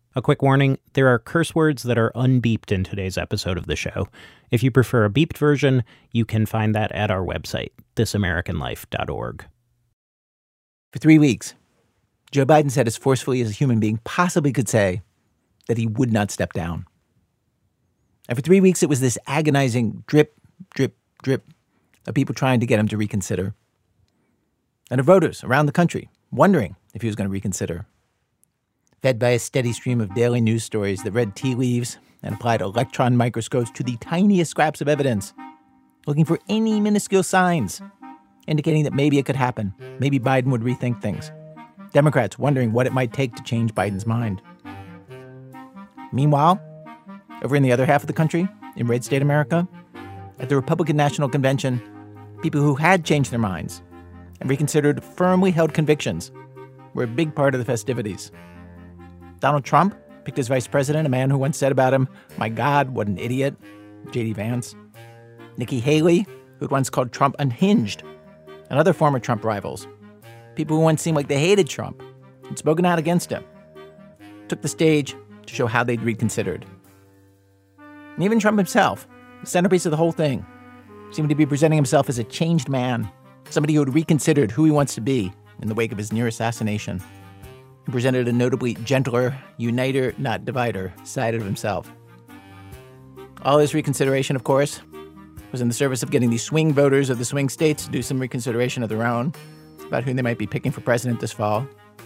A quick warning, there are curse words that are unbeeped in today's episode of the show. If you prefer a beeped version, you can find that at our website, thisamericanlife.org. For 3 weeks, Joe Biden said as forcefully as a human being possibly could say that he would not step down. And for 3 weeks, it was this agonizing drip, drip, drip of people trying to get him to reconsider. And of voters around the country wondering if he was going to reconsider. Fed by a steady stream of daily news stories that read tea leaves and applied electron microscopes to the tiniest scraps of evidence, looking for any minuscule signs indicating that maybe it could happen. Maybe Biden would rethink things. Democrats wondering what it might take to change Biden's mind. Meanwhile, over in the other half of the country, in red state America, at the Republican National Convention, people who had changed their minds and reconsidered firmly held convictions were a big part of the festivities. Donald Trump picked as vice president a man who once said about him, "My God, what an idiot," J.D. Vance. Nikki Haley, who'd once called Trump unhinged, and other former Trump rivals, people who once seemed like they hated Trump and spoken out against him, took the stage to show how they'd reconsidered. And even Trump himself, the centerpiece of the whole thing, seemed to be presenting himself as a changed man, somebody who had reconsidered who he wants to be in the wake of his near assassination. He presented a notably gentler, uniter, not divider, side of himself. All this reconsideration, of course, was in the service of getting the swing voters of the swing states to do some reconsideration of their own about who they might be picking for president this fall.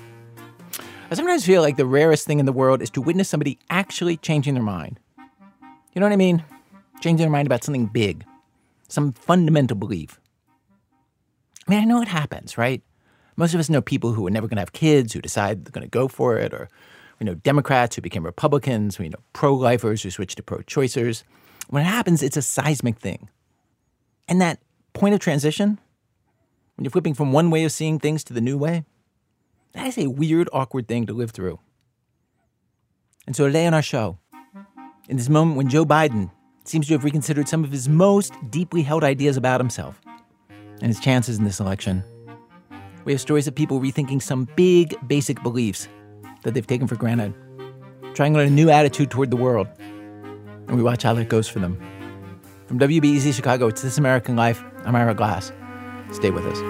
I sometimes feel like the rarest thing in the world is to witness somebody actually changing their mind. You know what I mean? Changing their mind about something big, some fundamental belief. I mean, I know it happens, right? Most of us know people who are never going to have kids, who decide they're going to go for it, or we know Democrats who became Republicans, we know pro-lifers who switched to pro-choicers. When it happens, it's a seismic thing. And that point of transition, when you're flipping from one way of seeing things to the new way, that is a weird, awkward thing to live through. And so today on our show, in this moment when Joe Biden seems to have reconsidered some of his most deeply held ideas about himself and his chances in this election, we have stories of people rethinking some big, basic beliefs that they've taken for granted, trying on a new attitude toward the world. And we watch how that goes for them. From WBEZ Chicago, it's This American Life. I'm Ira Glass. Stay with us.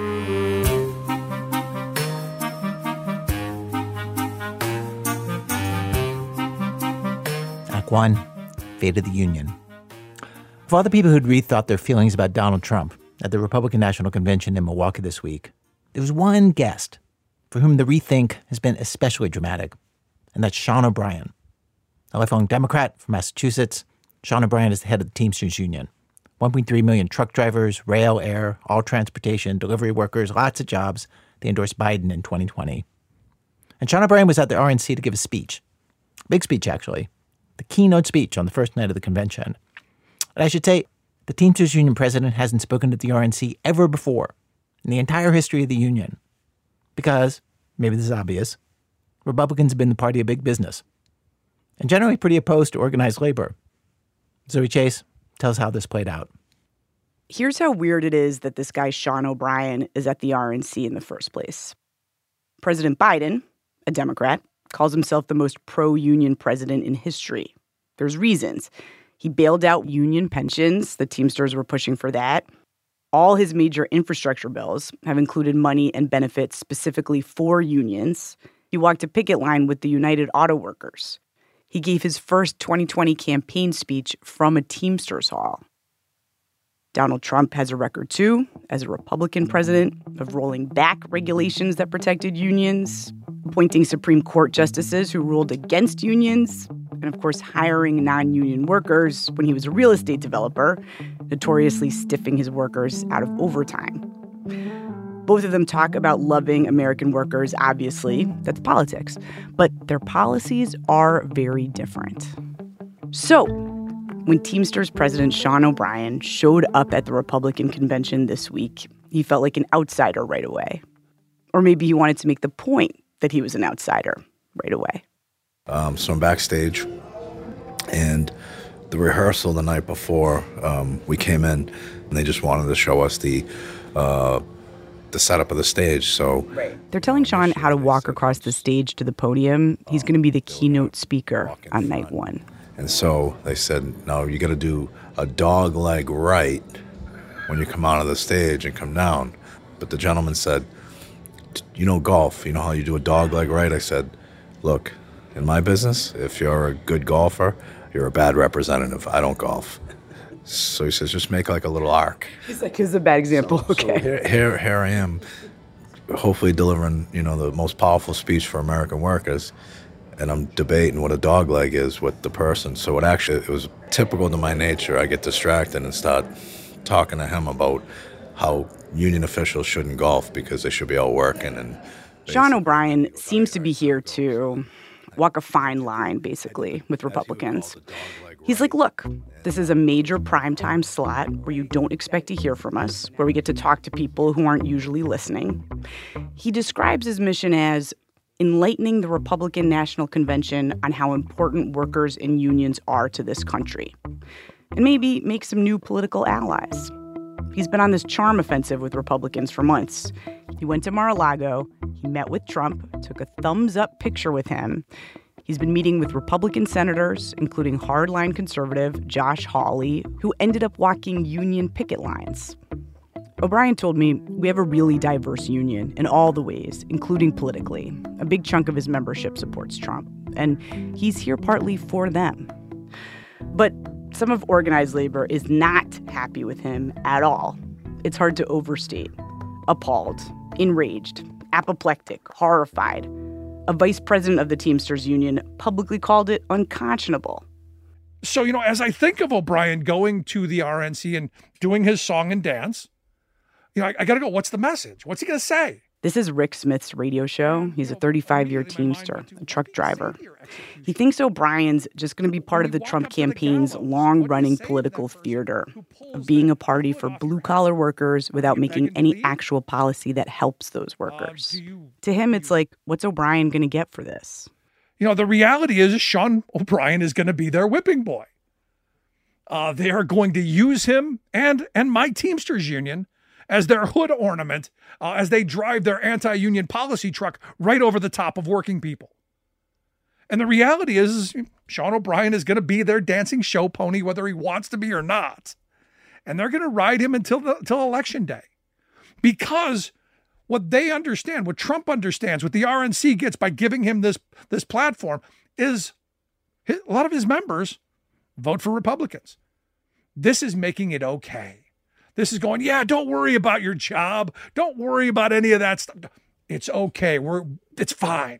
Act 1, Fate of the Union. For all the people who'd rethought their feelings about Donald Trump at the Republican National Convention in Milwaukee this week, there was one guest for whom the rethink has been especially dramatic, and that's Sean O'Brien. A lifelong Democrat from Massachusetts, Sean O'Brien is the head of the Teamsters Union. 1.3 million truck drivers, rail, air, all transportation, delivery workers, lots of jobs. They endorsed Biden in 2020. And Sean O'Brien was at the RNC to give a speech. Big speech, actually. The keynote speech on the first night of the convention. And I should say, the Teamsters Union president hasn't spoken to the RNC ever before in the entire history of the union. Because, maybe this is obvious, Republicans have been the party of big business and generally pretty opposed to organized labor. Zoe Chase tells how this played out. Here's how weird it is that this guy Sean O'Brien is at the RNC in the first place. President Biden, a Democrat, calls himself the most pro-union president in history. There's reasons. He bailed out union pensions. The Teamsters were pushing for that. All his major infrastructure bills have included money and benefits specifically for unions. He walked a picket line with the United Auto Workers. He gave his first 2020 campaign speech from a Teamsters hall. Donald Trump has a record, too, as a Republican president, of rolling back regulations that protected unions, appointing Supreme Court justices who ruled against unions, and, of course, hiring non-union workers when he was a real estate developer, notoriously stiffing his workers out of overtime. Both of them talk about loving American workers, obviously. That's politics. But their policies are very different. So, when Teamsters President Sean O'Brien showed up at the Republican convention this week, he felt like an outsider right away. Or maybe he wanted to make the point that he was an outsider right away. So I'm backstage, and the rehearsal the night before, we came in, and they just wanted to show us the the setup of the stage. So They're telling Sean how to walk across the stage to the podium. He's going to be the keynote speaker on night one. And so they said, no, you got to do a dog leg right when you come out of the stage and come down. But the gentleman said, you know golf, you know how you do a dog leg right? I said, look, in my business, if you're a good golfer, you're a bad representative. I don't golf. So he says, just make like a little arc. He's like, here's a bad example. Okay. So here I am, hopefully delivering, the most powerful speech for American workers. And I'm debating what a dog leg is with the person. So it was typical to my nature. I get distracted and start talking to him about how union officials shouldn't golf because they should be out working. And Sean O'Brien seems to be here to walk a fine line, basically, with Republicans. He's like, look, this is a major primetime slot where you don't expect to hear from us, where we get to talk to people who aren't usually listening. He describes his mission as enlightening the Republican National Convention on how important workers and unions are to this country, and maybe make some new political allies. He's been on this charm offensive with Republicans for months. He went to Mar-a-Lago, he met with Trump, took a thumbs-up picture with him. He's been meeting with Republican senators, including hardline conservative Josh Hawley, who ended up walking union picket lines. O'Brien told me we have a really diverse union in all the ways, including politically. A big chunk of his membership supports Trump, and he's here partly for them. But some of organized labor is not happy with him at all. It's hard to overstate. Appalled, enraged, apoplectic, horrified. A vice president of the Teamsters Union publicly called it unconscionable. So, as I think of O'Brien going to the RNC and doing his song and dance, I got to go, what's the message? What's he going to say? This is Rick Smith's radio show. He's a 35-year Teamster, a truck driver. He thinks O'Brien's just going to be part of the Trump campaign's long-running political theater of being a party for blue-collar workers without making any actual policy that helps those workers. To him, it's like, what's O'Brien going to get for this? The reality is Sean O'Brien is going to be their whipping boy. They are going to use him and my Teamsters union as their hood ornament as they drive their anti-union policy truck right over the top of working people. And the reality is Sean O'Brien is going to be their dancing show pony, whether he wants to be or not. And they're going to ride him until Election Day. Because what they understand, what Trump understands, what the RNC gets by giving him this platform is a lot of his members vote for Republicans. This is making it okay. This is going, yeah, don't worry about your job. Don't worry about any of that stuff. It's okay. It's fine.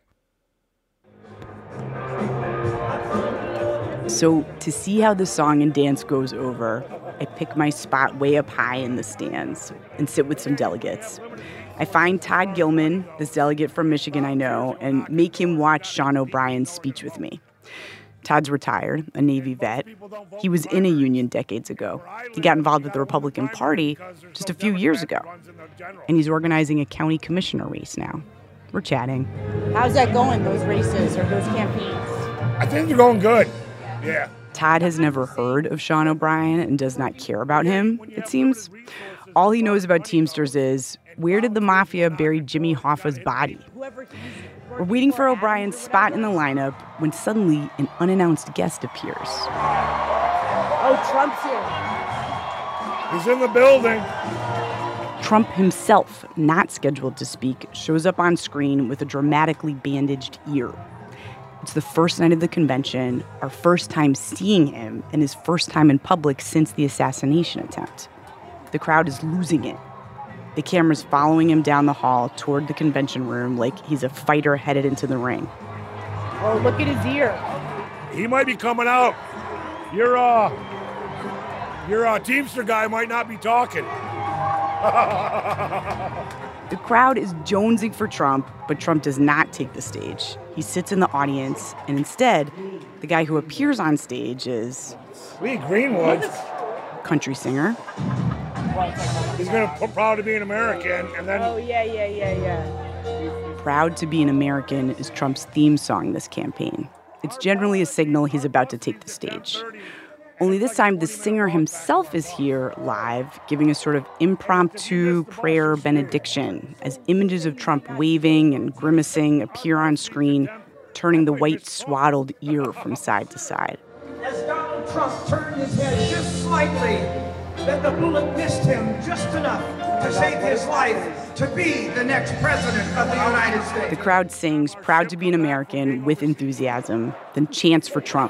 So to see how the song and dance goes over, I pick my spot way up high in the stands and sit with some delegates. I find Todd Gilman, this delegate from Michigan I know, and make him watch Sean O'Brien's speech with me. Todd's retired, a Navy vet. He was in a union decades ago. He got involved with the Republican Party just a few years ago. And he's organizing a county commissioner race now. We're chatting. How's that going, those races or those campaigns? I think they're going good. Yeah. Todd has never heard of Sean O'Brien and does not care about him, it seems. All he knows about Teamsters is, where did the mafia bury Jimmy Hoffa's body? We're waiting for O'Brien's spot in the lineup when suddenly an unannounced guest appears. Oh, Trump's here. He's in the building. Trump himself, not scheduled to speak, shows up on screen with a dramatically bandaged ear. It's the first night of the convention, our first time seeing him, and his first time in public since the assassination attempt. The crowd is losing it. The camera's following him down the hall toward the convention room like he's a fighter headed into the ring. Oh, look at his ear. He might be coming out. Your Teamster guy might not be talking. The crowd is jonesing for Trump, but Trump does not take the stage. He sits in the audience, and instead, the guy who appears on stage is... Lee Greenwood. Country singer. He's going to proud to be an American, and then... Oh, yeah. Proud to be an American is Trump's theme song this campaign. It's generally a signal he's about to take the stage. Only this time, the singer himself is here live, giving a sort of impromptu prayer benediction as images of Trump waving and grimacing appear on screen, turning the white swaddled ear from side to side. As Donald Trump turned his head just slightly, then the bullet missed him just enough to save his life to be the next president of the United States. The crowd sings "Proud to be an American" with enthusiasm, then chants for Trump.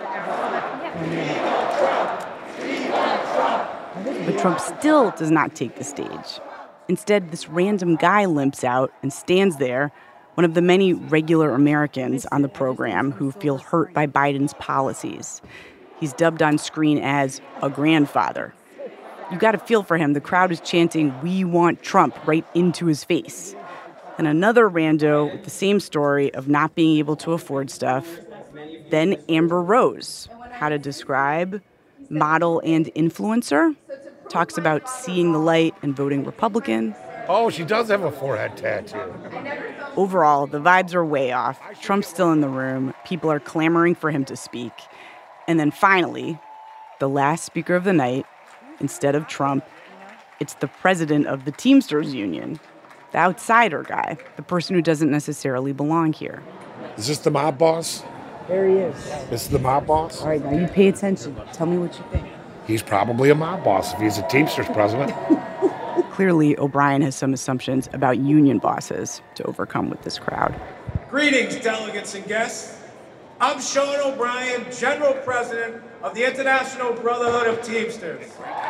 But Trump still does not take the stage. Instead, this random guy limps out and stands there, one of the many regular Americans on the program who feel hurt by Biden's policies. He's dubbed on screen as a grandfather. You got to feel for him. The crowd is chanting, "We want Trump," right into his face. And another rando with the same story of not being able to afford stuff. Then Amber Rose, how to describe, model and influencer, talks about seeing the light and voting Republican. Oh, she does have a forehead tattoo. Overall, the vibes are way off. Trump's still in the room. People are clamoring for him to speak. And then finally, the last speaker of the night, instead of Trump, it's the president of the Teamsters Union, the outsider guy, the person who doesn't necessarily belong here. Is this the mob boss? There he is. This is the mob boss? All right, now you pay attention. Tell me what you think. He's probably a mob boss if he's a Teamsters president. Clearly, O'Brien has some assumptions about union bosses to overcome with this crowd. Greetings, delegates and guests. I'm Sean O'Brien, General President of the International Brotherhood of Teamsters.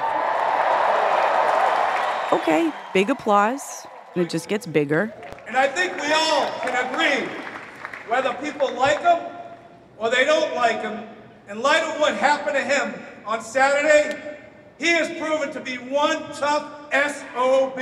Okay, big applause, and it just gets bigger. And I think we all can agree, whether people like him or they don't like him, in light of what happened to him on Saturday, he has proven to be one tough SOB.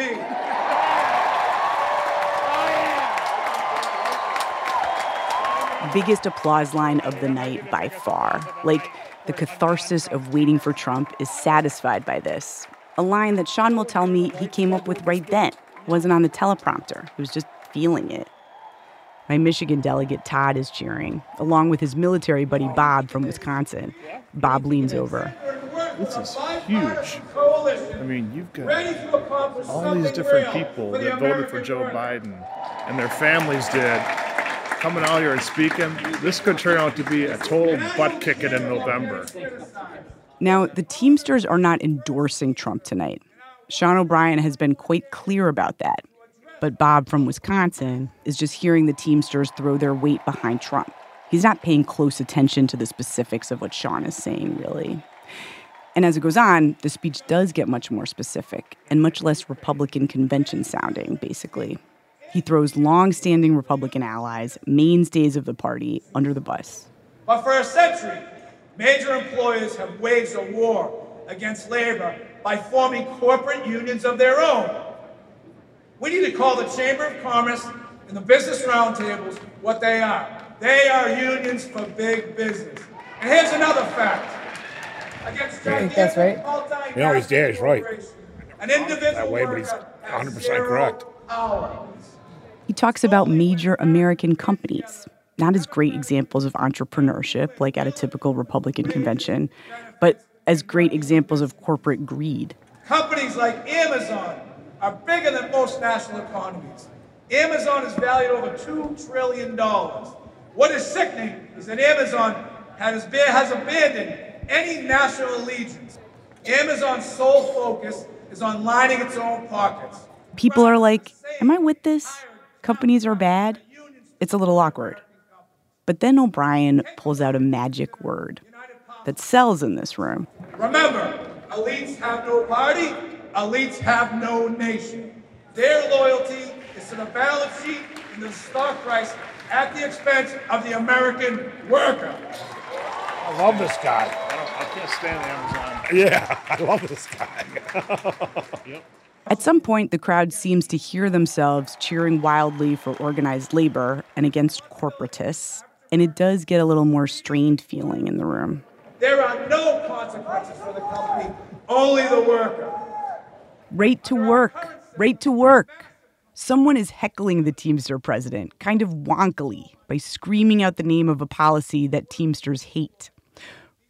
Biggest applause line of the night by far. Like, the catharsis of waiting for Trump is satisfied by this. A line that Sean will tell me he came up with right then. It wasn't on the teleprompter. He was just feeling it. My Michigan delegate, Todd, is cheering, along with his military buddy, Bob, from Wisconsin. Bob leans over. This is huge. I mean, you've got all these different people that voted for Joe Biden, and their families did, coming out here and speaking. This could turn out to be a total butt-kicking in November. Now, the Teamsters are not endorsing Trump tonight. Sean O'Brien has been quite clear about that. But Bob from Wisconsin is just hearing the Teamsters throw their weight behind Trump. He's not paying close attention to the specifics of what Sean is saying, really. And as it goes on, the speech does get much more specific and much less Republican convention sounding, basically. He throws long-standing Republican allies, mainstays of the party, under the bus. But for a century, major employers have waged a war against labor by forming corporate unions of their own. We need to call the Chamber of Commerce and the business roundtables what they are. They are unions for big business. And here's another fact. Against I think that's right. You know, his dad is right. An individual That way, but he's 100% correct. He talks about major American companies, not as great examples of entrepreneurship, like at a typical Republican convention, but as great examples of corporate greed. Companies like Amazon are bigger than most national economies. Amazon is valued over $2 trillion. What is sickening is that Amazon has abandoned any national allegiance. Amazon's sole focus is on lining its own pockets. People are like, am I with this? Companies are bad? It's a little awkward. But then O'Brien pulls out a magic word that sells in this room. Remember, elites have no party, elites have no nation. Their loyalty is to the balance sheet and the stock price at the expense of the American worker. I love this guy. I can't stand Amazon. Yeah, I love this guy. Yep. At some point, the crowd seems to hear themselves cheering wildly for organized labor and against corporatists, and it does get a little more strained feeling in the room. There are no consequences for the company, only the worker. Right to work, right to work. Someone is heckling the Teamster president, kind of wonkily, by screaming out the name of a policy that Teamsters hate.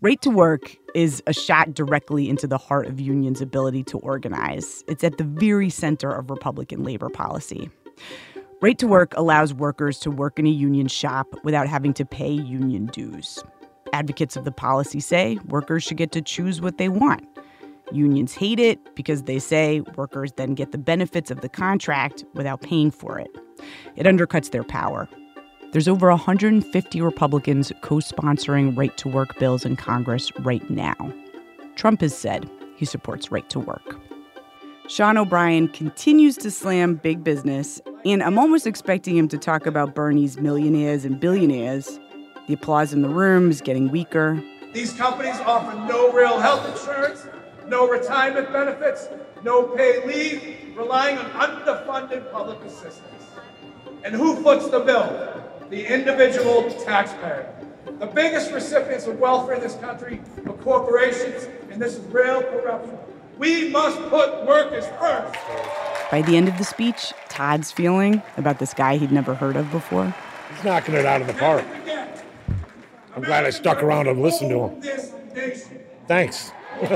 Right to Work is a shot directly into the heart of unions' ability to organize. It's at the very center of Republican labor policy. Right to Work allows workers to work in a union shop without having to pay union dues. Advocates of the policy say workers should get to choose what they want. Unions hate it because they say workers then get the benefits of the contract without paying for it. It undercuts their power. There's over 150 Republicans co-sponsoring Right to Work bills in Congress right now. Trump has said he supports Right to Work. Sean O'Brien continues to slam big business, and I'm almost expecting him to talk about Bernie's millionaires and billionaires. The applause in the room is getting weaker. These companies offer no real health insurance, no retirement benefits, no paid leave, relying on underfunded public assistance. And who foots the bill? The individual taxpayer. The biggest recipients of welfare in this country are corporations, and this is real corruption. We must put workers first. By the end of the speech, Todd's feeling about this guy he'd never heard of before. He's knocking it out of the park. I'm glad I stuck around and listened to him. Thanks.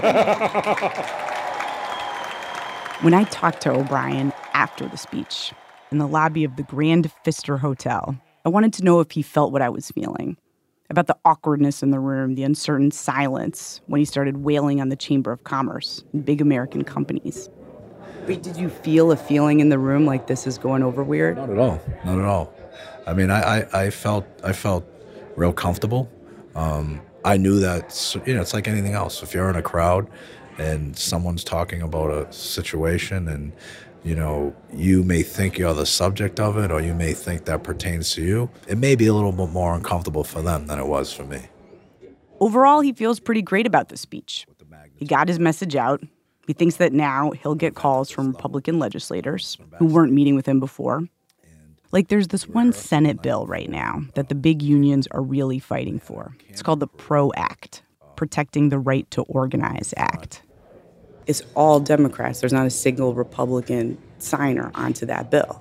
When I talked to O'Brien after the speech in the lobby of the Grand Pfister Hotel, I wanted to know if he felt what I was feeling, about the awkwardness in the room, the uncertain silence when he started wailing on the Chamber of Commerce and big American companies. Wait, did you feel a feeling in the room like this is going over weird? Not at all. Not at all. I mean, I felt real comfortable. I knew that, it's like anything else. If you're in a crowd and someone's talking about a situation and, you may think you're the subject of it or you may think that pertains to you, it may be a little bit more uncomfortable for them than it was for me. Overall, he feels pretty great about the speech. He got his message out. He thinks that now he'll get calls from Republican legislators who weren't meeting with him before. Like there's this one Senate bill right now that the big unions are really fighting for. It's called the PRO Act, Protecting the Right to Organize Act. It's all Democrats. There's not a single Republican signer onto that bill.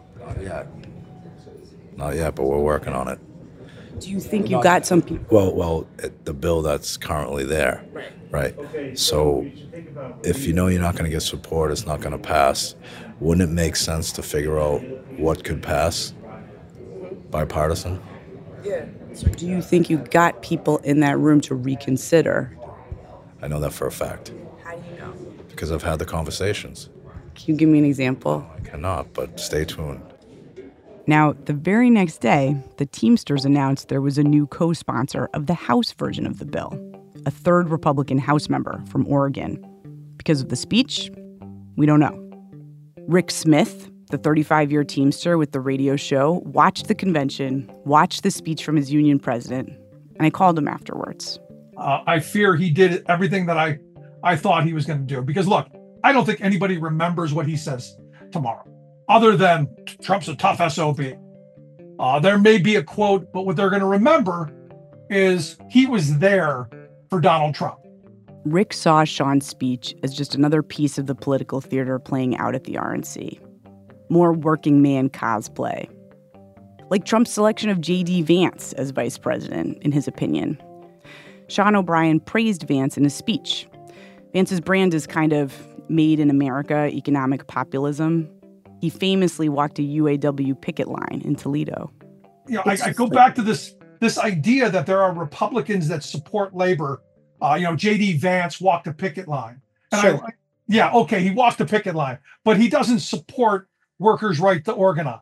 Not yet, but we're working on it. Do you think you got some people? Well, the bill that's currently there, right? So if you're not going to get support, it's not going to pass. Wouldn't it make sense to figure out what could pass? Bipartisan? Yeah. So do you think you got people in that room to reconsider? I know that for a fact. How do you know? Because I've had the conversations. Can you give me an example? I cannot, but stay tuned. Now, the very next day, the Teamsters announced there was a new co-sponsor of the House version of the bill, a third Republican House member from Oregon. Because of the speech, we don't know. Rick Smith, the 35-year Teamster with the radio show, watched the convention, watched the speech from his union president, and I called him afterwards. I fear he did everything that I thought he was going to do. Because, look, I don't think anybody remembers what he says tomorrow, other than Trump's a tough SOB. There may be a quote, but what they're going to remember is he was there for Donald Trump. Rick saw Sean's speech as just another piece of the political theater playing out at the RNC. More working man cosplay. Like Trump's selection of J.D. Vance as vice president, in his opinion. Sean O'Brien praised Vance in his speech. Vance's brand is kind of made in America economic populism. He famously walked a UAW picket line in Toledo. I go back to this idea that there are Republicans that support labor. J.D. Vance walked a picket line. And Sure. He walked a picket line, but he doesn't support workers' right to organize.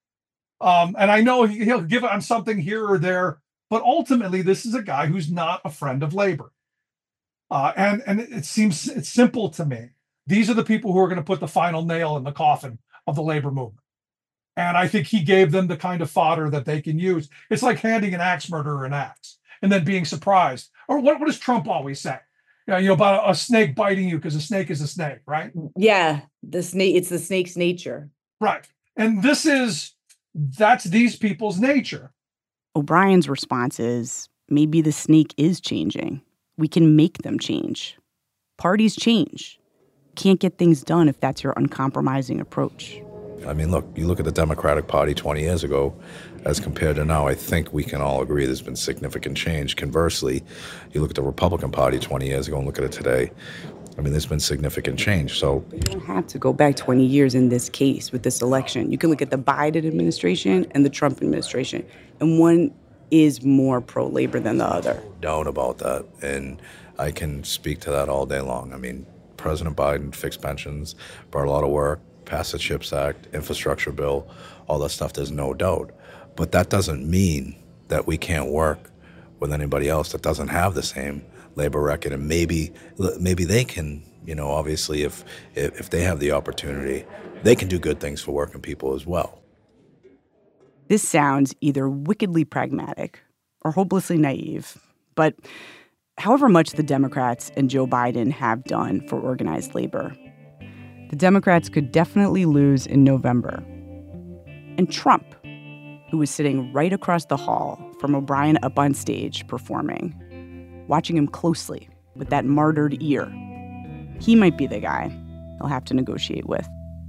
And I know he'll give on something here or there, but ultimately this is a guy who's not a friend of labor. And it seems it's simple to me. These are the people who are going to put the final nail in the coffin of the labor movement. And I think he gave them the kind of fodder that they can use. It's like handing an axe murderer an axe and then being surprised. Or what does Trump always say? About a snake biting you because a snake is a snake, right? Yeah, the snake. It's the snake's nature. Right. And that's these people's nature. O'Brien's response is, maybe the snake is changing. We can make them change. Parties change. Can't get things done if that's your uncompromising approach. I mean, look, you look at the Democratic Party 20 years ago as compared to now, I think we can all agree there's been significant change. Conversely, you look at the Republican Party 20 years ago and look at it today, I mean, there's been significant change. So you don't have to go back 20 years in this case with this election. You can look at the Biden administration and the Trump administration, and one is more pro-labor than the other. Doubt about that, and I can speak to that all day long. I mean, President Biden fixed pensions, brought a lot of work, passed the CHIPS Act, infrastructure bill, all that stuff, there's no doubt. But that doesn't mean that we can't work with anybody else that doesn't have the same labor record, and maybe they can, obviously if they have the opportunity, they can do good things for working people as well. This sounds either wickedly pragmatic or hopelessly naive, but however much the Democrats and Joe Biden have done for organized labor, the Democrats could definitely lose in November. And Trump, who was sitting right across the hall from O'Brien up on stage performing, watching him closely with that martyred ear, he might be the guy they'll have to negotiate with.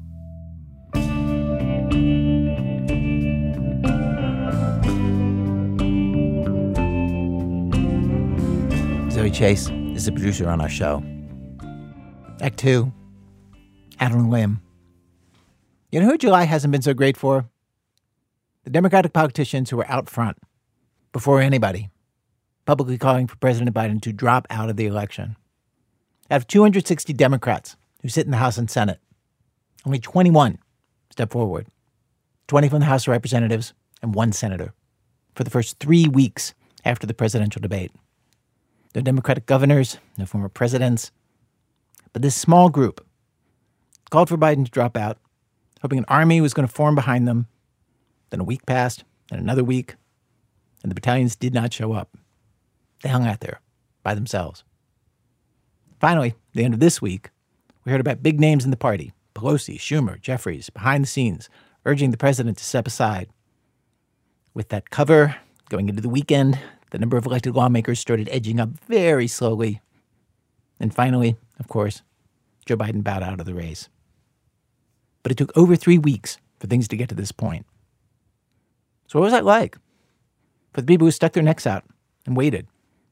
Zoe Chase is the producer on our show. Act 2, Adeline Lim. You know who July hasn't been so great for? The Democratic politicians who were out front, before anybody, publicly calling for President Biden to drop out of the election. Out of 260 Democrats who sit in the House and Senate, only 21 step forward. 20 from the House of Representatives and 1 senator for the first 3 weeks after the presidential debate. No Democratic governors, no former presidents. But this small group called for Biden to drop out, hoping an army was going to form behind them. Then a week passed, and another week, and the battalions did not show up. They hung out there by themselves. Finally, at the end of this week, we heard about big names in the party, Pelosi, Schumer, Jeffries, behind the scenes, urging the president to step aside. With that cover, going into the weekend, the number of elected lawmakers started edging up very slowly. And finally, of course, Joe Biden bowed out of the race. But it took over 3 weeks for things to get to this point. So what was that like for the people who stuck their necks out and waited?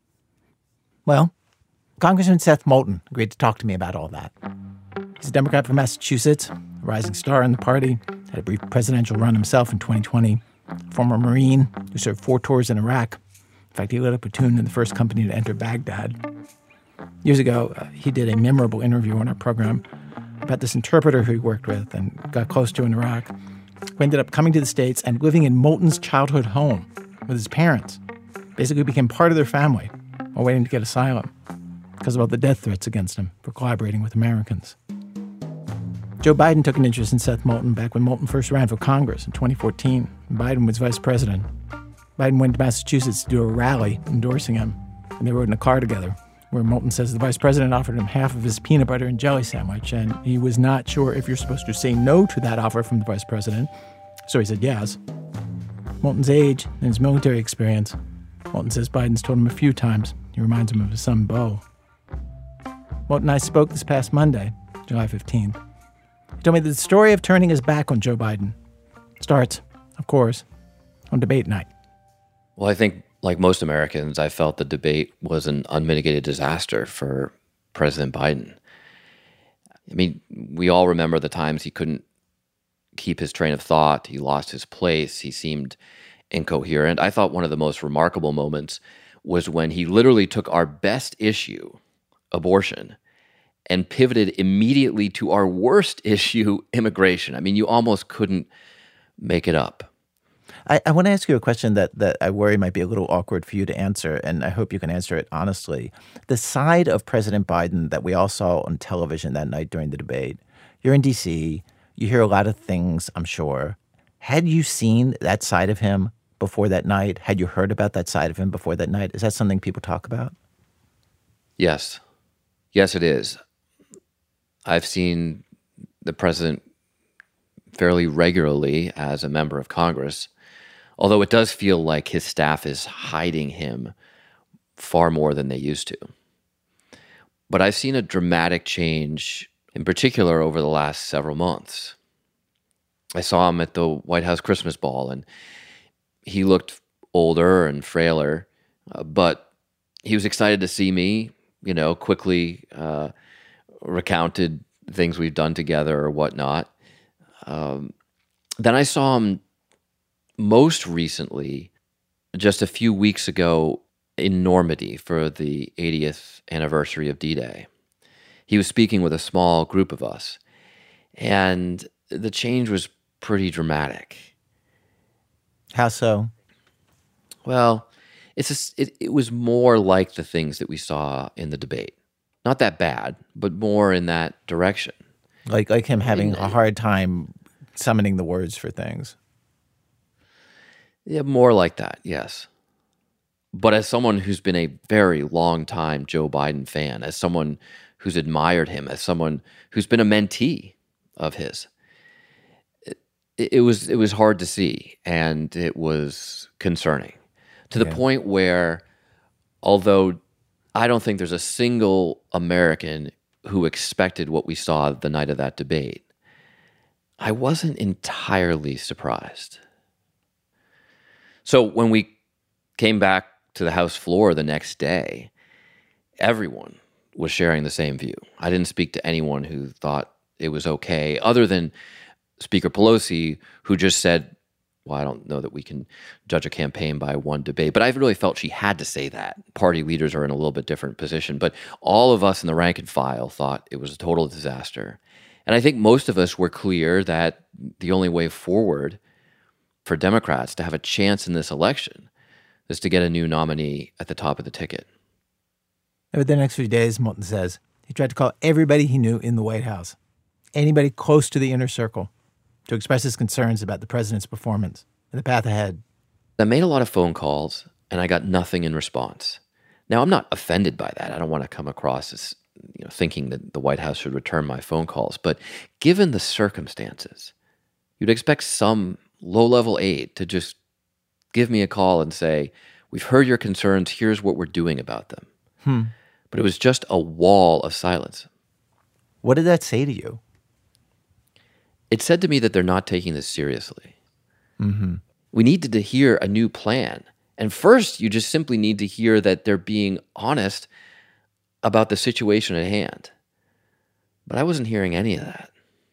Well, Congressman Seth Moulton agreed to talk to me about all that. He's a Democrat from Massachusetts, a rising star in the party, had a brief presidential run himself in 2020, a former Marine who served 4 tours in Iraq. In fact, he led a platoon in the first company to enter Baghdad. Years ago, he did a memorable interview on our program about this interpreter who he worked with and got close to in Iraq, who ended up coming to the States and living in Moulton's childhood home with his parents. Basically became part of their family while waiting to get asylum because of all the death threats against him for collaborating with Americans. Joe Biden took an interest in Seth Moulton back when Moulton first ran for Congress in 2014, and Biden was vice president. Biden went to Massachusetts to do a rally endorsing him, and they rode in a car together, where Moulton says the vice president offered him half of his peanut butter and jelly sandwich, and he was not sure if you're supposed to say no to that offer from the vice president, so he said yes. Moulton's age and his military experience, Moulton says Biden's told him a few times he reminds him of his son, Beau. Moulton and I spoke this past Monday, July 15th. He told me that the story of turning his back on Joe Biden starts, of course, on debate night. Well, I think, like most Americans, I felt the debate was an unmitigated disaster for President Biden. I mean, we all remember the times he couldn't keep his train of thought. He lost his place. He seemed incoherent. I thought one of the most remarkable moments was when he literally took our best issue, abortion, and pivoted immediately to our worst issue, immigration. I mean, you almost couldn't make it up. I want to ask you a question that I worry might be a little awkward for you to answer, and I hope you can answer it honestly. The side of President Biden that we all saw on television that night during the debate, you're in D.C., you hear a lot of things, I'm sure. Had you seen that side of him before that night? Had you heard about that side of him before that night? Is that something people talk about? Yes. Yes, it is. I've seen the president fairly regularly as a member of Congress, although it does feel like his staff is hiding him far more than they used to. But I've seen a dramatic change, in particular over the last several months. I saw him at the White House Christmas ball, and he looked older and frailer, but he was excited to see me, quickly recounted things we've done together or whatnot. Then I saw him most recently, just a few weeks ago, in Normandy for the 80th anniversary of D-Day. He was speaking with a small group of us, and the change was pretty dramatic. How so? Well, it was more like the things that we saw in the debate. Not that bad, but more in that direction. Like him having a hard time summoning the words for things. Yeah, more like that, yes. But as someone who's been a very long time Joe Biden fan, as someone who's admired him, as someone who's been a mentee of his, it was hard to see, and it was concerning to the point where, although I don't think there's a single American who expected what we saw the night of that debate, I wasn't entirely surprised. So when we came back to the House floor the next day, everyone was sharing the same view. I didn't speak to anyone who thought it was okay, other than Speaker Pelosi, who just said, well, I don't know that we can judge a campaign by one debate, but I really felt she had to say that. Party leaders are in a little bit different position, but all of us in the rank and file thought it was a total disaster. And I think most of us were clear that the only way forward for Democrats to have a chance in this election is to get a new nominee at the top of the ticket. Over the next few days, Moulton says, he tried to call everybody he knew in the White House, anybody close to the inner circle, to express his concerns about the president's performance and the path ahead. I made a lot of phone calls, and I got nothing in response. Now, I'm not offended by that. I don't want to come across as thinking that the White House should return my phone calls. But given the circumstances, you'd expect some low-level aide to just give me a call and say, we've heard your concerns, here's what we're doing about them. But it was just a wall of silence. What did that say to you? It said to me that they're not taking this seriously. Mm-hmm. We needed to hear a new plan. And first, you just simply need to hear that they're being honest about the situation at hand. But I wasn't hearing any of that.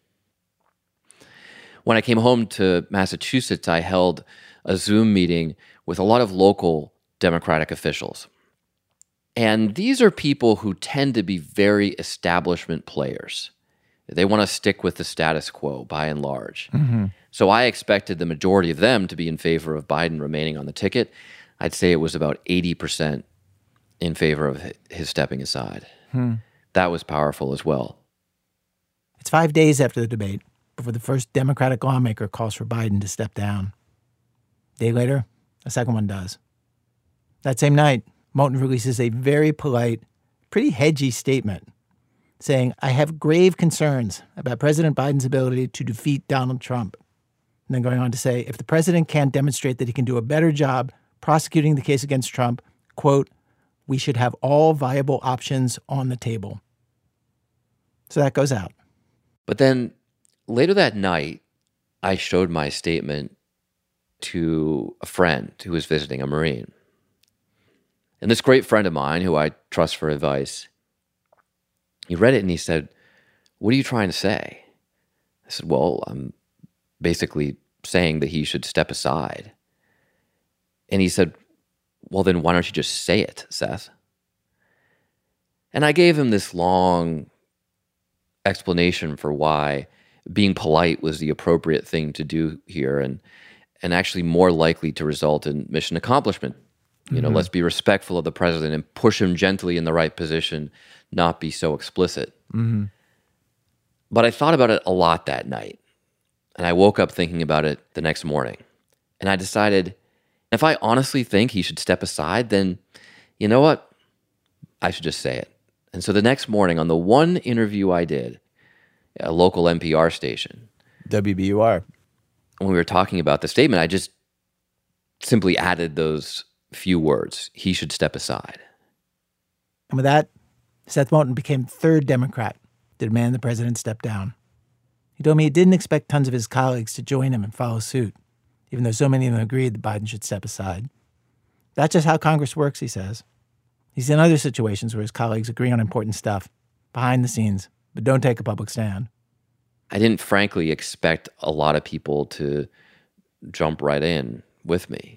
When I came home to Massachusetts, I held a Zoom meeting with a lot of local Democratic officials. And these are people who tend to be very establishment players. They want to stick with the status quo by and large. Mm-hmm. So I expected the majority of them to be in favor of Biden remaining on the ticket. I'd say it was about 80% in favor of his stepping aside. That was powerful as well. It's 5 days after the debate before the first Democratic lawmaker calls for Biden to step down. A day later, a second one does. That same night, Moulton releases a very polite, pretty hedgy statement saying, I have grave concerns about President Biden's ability to defeat Donald Trump. And then going on to say, if the president can't demonstrate that he can do a better job prosecuting the case against Trump, quote, we should have all viable options on the table. So that goes out. But then later that night, I showed my statement to a friend who was visiting, a Marine. And this great friend of mine, who I trust for advice, he read it and he said, what are you trying to say? I said, well, I'm basically saying that he should step aside. And he said, well, then why don't you just say it, Seth? And I gave him this long explanation for why being polite was the appropriate thing to do here and actually more likely to result in mission accomplishment. Let's be respectful of the president and push him gently in the right position, not be so explicit. Mm-hmm. But I thought about it a lot that night. And I woke up thinking about it the next morning. And I decided, if I honestly think he should step aside, then you know what? I should just say it. And so the next morning, on the one interview I did, a local NPR station, WBUR, when we were talking about the statement, I just simply added those few words. He should step aside. And with that, Seth Moulton became third Democrat to demand the president step down. He told me he didn't expect tons of his colleagues to join him and follow suit, even though so many of them agreed that Biden should step aside. That's just how Congress works, he says. He's seen other situations where his colleagues agree on important stuff, behind the scenes, but don't take a public stand. I didn't frankly expect a lot of people to jump right in with me.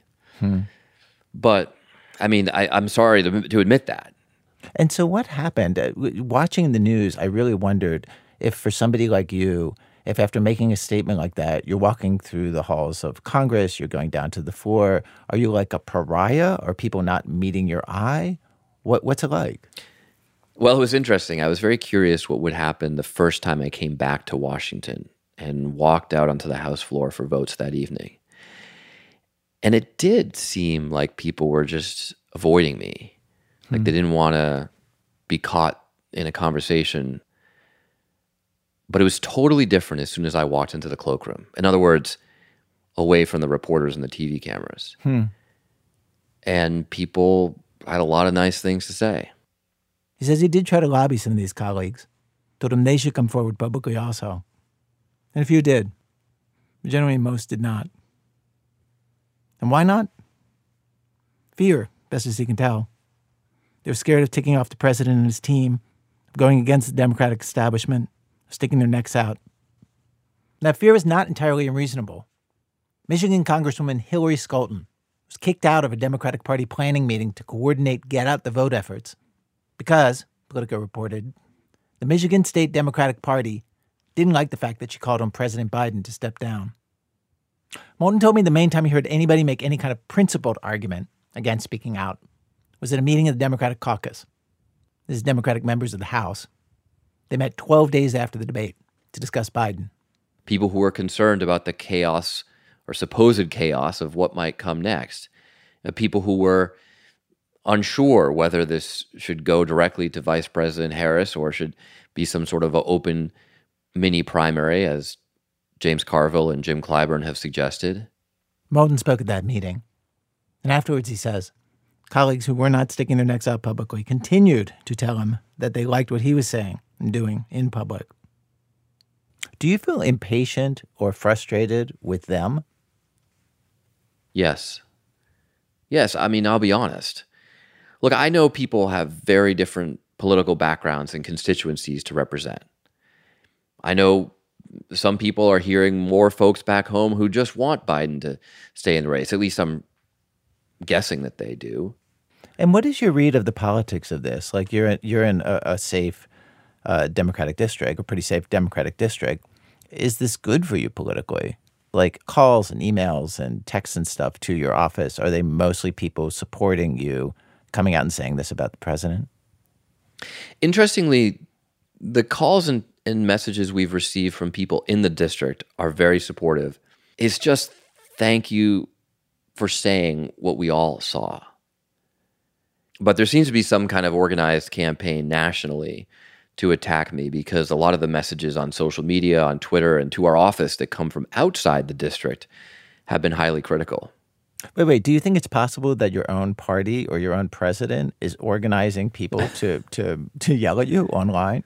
But, I mean, I'm sorry to admit that. And so what happened? Watching the news, I really wondered if for somebody like you, if after making a statement like that, you're walking through the halls of Congress, you're going down to the floor, are you like a pariah? Are people not meeting your eye? What's it like? Well, it was interesting. I was very curious what would happen the first time I came back to Washington and walked out onto the House floor for votes that evening. And it did seem like people were just avoiding me. Like they didn't want to be caught in a conversation. But it was totally different as soon as I walked into the cloakroom. In other words, away from the reporters and the TV cameras. And people had a lot of nice things to say. He says he did try to lobby some of these colleagues, told them they should come forward publicly also. And a few did. But generally, most did not. And why not? Fear, best as he can tell. They were scared of ticking off the president and his team, of going against the Democratic establishment, of sticking their necks out. That fear is not entirely unreasonable. Michigan Congresswoman Hillary Scholten was kicked out of a Democratic Party planning meeting to coordinate get-out-the-vote efforts because, Politico reported, the Michigan State Democratic Party didn't like the fact that she called on President Biden to step down. Moulton told me the main time he heard anybody make any kind of principled argument against speaking out was at a meeting of the Democratic caucus. This is Democratic members of the House. They met 12 days after the debate to discuss Biden. People who were concerned about the chaos or supposed chaos of what might come next. People who were unsure whether this should go directly to Vice President Harris or should be some sort of an open mini primary, as James Carville and Jim Clyburn have suggested. Moulton spoke at that meeting. And afterwards he says, colleagues who were not sticking their necks out publicly continued to tell him that they liked what he was saying and doing in public. Do you feel impatient or frustrated with them? Yes. Yes, I mean, I'll be honest. Look, I know people have very different political backgrounds and constituencies to represent. I know some people are hearing more folks back home who just want Biden to stay in the race. At least I'm guessing that they do. And what is your read of the politics of this? Like you're in a safe Democratic district, a pretty safe Democratic district. Is this good for you politically? Like calls and emails and texts and stuff to your office, are they mostly people supporting you, coming out and saying this about the president? Interestingly, the calls and messages we've received from people in the district are very supportive. It's just thank you for saying what we all saw. But there seems to be some kind of organized campaign nationally to attack me because a lot of the messages on social media, on Twitter, and to our office that come from outside the district have been highly critical. Wait. Do you think it's possible that your own party or your own president is organizing people to yell at you online?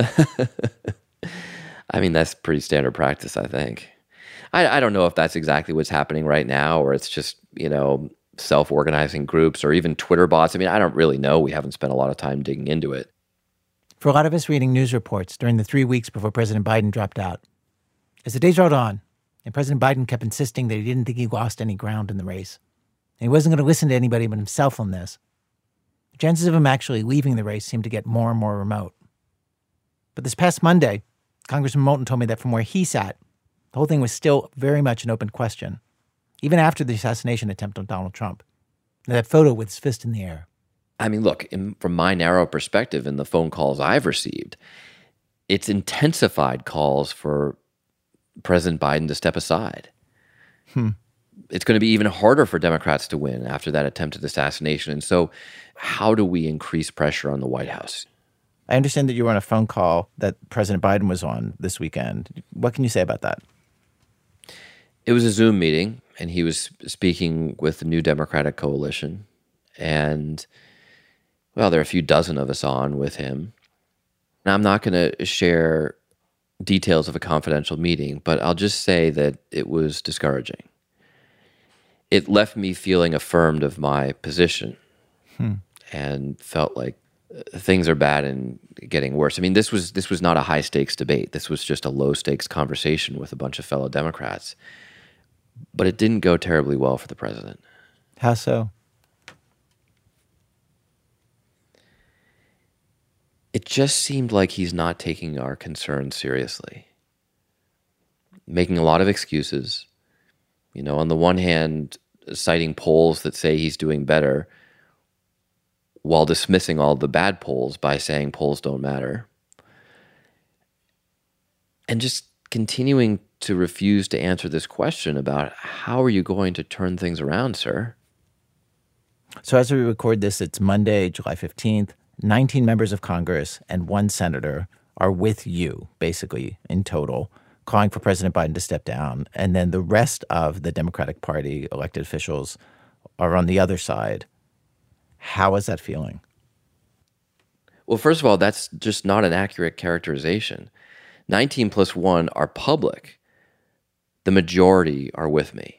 I mean, that's pretty standard practice, I think. I don't know if that's exactly what's happening right now or it's just, self-organizing groups or even Twitter bots. I mean, I don't really know. We haven't spent a lot of time digging into it. For a lot of us reading news reports during the 3 weeks before President Biden dropped out, as the days rolled on, and President Biden kept insisting that he didn't think he lost any ground in the race, and he wasn't going to listen to anybody but himself on this, the chances of him actually leaving the race seemed to get more and more remote. But this past Monday, Congressman Moulton told me that from where he sat, the whole thing was still very much an open question, even after the assassination attempt on Donald Trump. And that photo with his fist in the air. I mean, look, from my narrow perspective and the phone calls I've received, it's intensified calls for President Biden to step aside. It's going to be even harder for Democrats to win after that attempted assassination. And so how do we increase pressure on the White House? I understand that you were on a phone call that President Biden was on this weekend. What can you say about that? It was a Zoom meeting, and he was speaking with the new Democratic coalition. And, well, there are a few dozen of us on with him. And I'm not going to share details of a confidential meeting, but I'll just say that it was discouraging. It left me feeling affirmed of my position and felt like things are bad and getting worse. I mean, this was not a high-stakes debate. This was just a low-stakes conversation with a bunch of fellow Democrats. But it didn't go terribly well for the president. How so? It just seemed like he's not taking our concerns seriously. Making a lot of excuses. You know, on the one hand, citing polls that say he's doing better, while dismissing all the bad polls by saying polls don't matter. And just continuing to refuse to answer this question about how are you going to turn things around, sir? So as we record this, it's Monday, July 15th. 19 members of Congress and 1 senator are with you, basically, in total, calling for President Biden to step down. And then the rest of the Democratic Party elected officials are on the other side. How is that feeling? Well, first of all, that's just not an accurate characterization. 19 plus 1 are public. The majority are with me.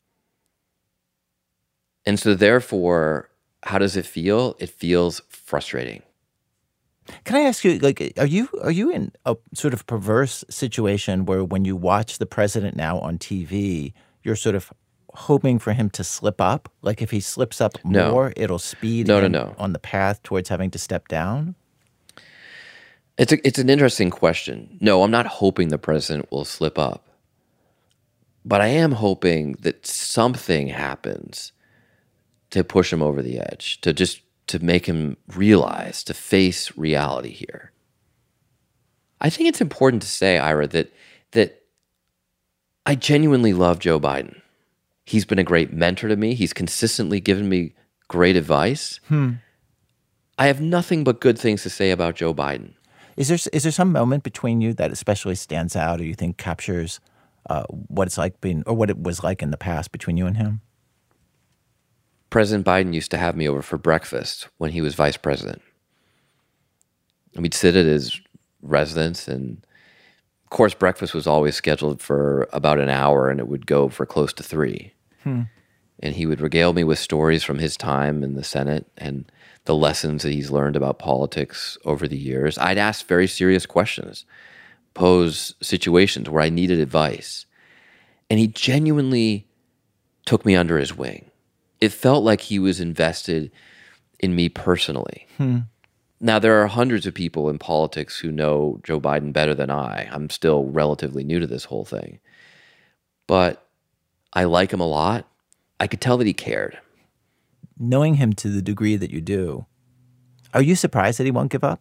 And so therefore, how does it feel? It feels frustrating. Can I ask you, like, are you in a sort of perverse situation where when you watch the president now on TV, you're sort of hoping for him to slip up? Like if he slips up more, it'll speed him on the path towards having to step down? It's an interesting question. No, I'm not hoping the president will slip up. But I am hoping that something happens to push him over the edge, to make him realize, to face reality here. I think it's important to say, Ira, that I genuinely love Joe Biden. He's been a great mentor to me. He's consistently given me great advice. I have nothing but good things to say about Joe Biden. Is there some moment between you that especially stands out or you think captures what it's like being, or what it was like in the past between you and him? President Biden used to have me over for breakfast when he was vice president. And we'd sit at his residence, and of course, breakfast was always scheduled for about an hour, and it would go for close to 3. And he would regale me with stories from his time in the Senate and the lessons that he's learned about politics over the years. I'd ask very serious questions, pose situations where I needed advice. And he genuinely took me under his wing. It felt like he was invested in me personally. Now, there are hundreds of people in politics who know Joe Biden better than I. I'm still relatively new to this whole thing. But I like him a lot. I could tell that he cared. Knowing him to the degree that you do, are you surprised that he won't give up?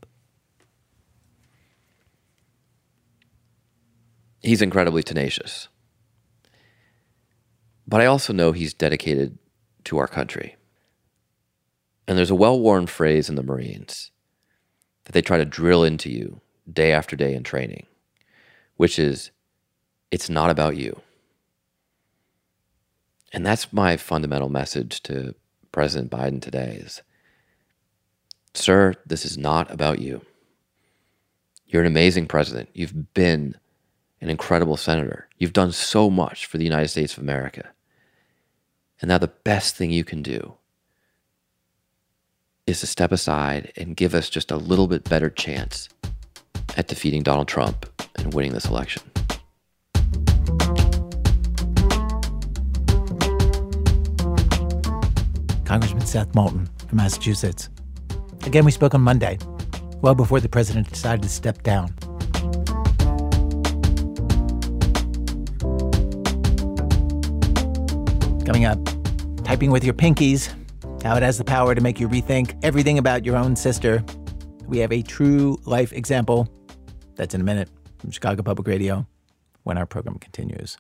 He's incredibly tenacious. But I also know he's dedicated to our country. And there's a well-worn phrase in the Marines that they try to drill into you day after day in training, which is, it's not about you. And that's my fundamental message to President Biden today is, sir, this is not about you. You're an amazing president. You've been an incredible senator. You've done so much for the United States of America. And now the best thing you can do is to step aside and give us just a little bit better chance at defeating Donald Trump and winning this election. Congressman Seth Moulton from Massachusetts. Again, we spoke on Monday, well before the president decided to step down. Coming up, typing with your pinkies, how it has the power to make you rethink everything about your own sister. We have a true life example. That's in a minute from Chicago Public Radio when our program continues.